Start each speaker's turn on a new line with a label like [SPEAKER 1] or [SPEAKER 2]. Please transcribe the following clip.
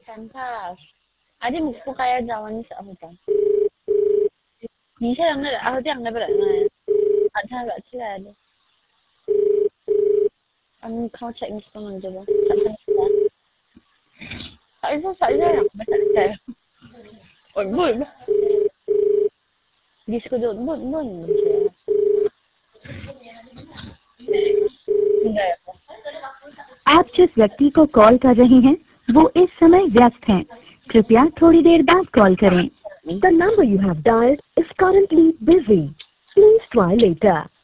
[SPEAKER 1] Tantas. Adi mukpu kaya jawan sa ahutan. Bisa yang ada ahut yang ada berapa? Ada nggak sih ada? Kau cek mis pengen coba. Tak bisa saja yang besar saya. Oh bun. Di sekudut bun.
[SPEAKER 2] आप जिस व्यक्ति को कॉल कर रहे हैं वो इस समय व्यस्त हैं। कृपया थोड़ी देर बाद कॉल करें। The number you have dialed is currently busy. Please try later.